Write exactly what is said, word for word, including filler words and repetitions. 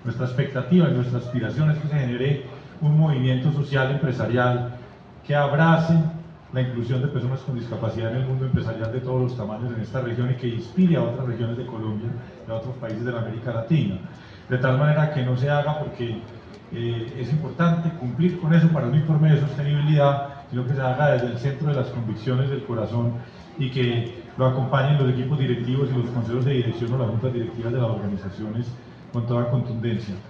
Nuestra expectativa y nuestra aspiración es que se genere un movimiento social empresarial que abrace la inclusión de personas con discapacidad en el mundo empresarial de todos los tamaños en esta región y que inspire a otras regiones de Colombia y a otros países de la América Latina. De tal manera que no se haga porque eh, es importante cumplir con eso para un informe de sostenibilidad, sino que se haga desde el centro de las convicciones del corazón y que lo acompañen los equipos directivos y los consejos de dirección o las juntas directivas de las organizaciones con toda contundencia.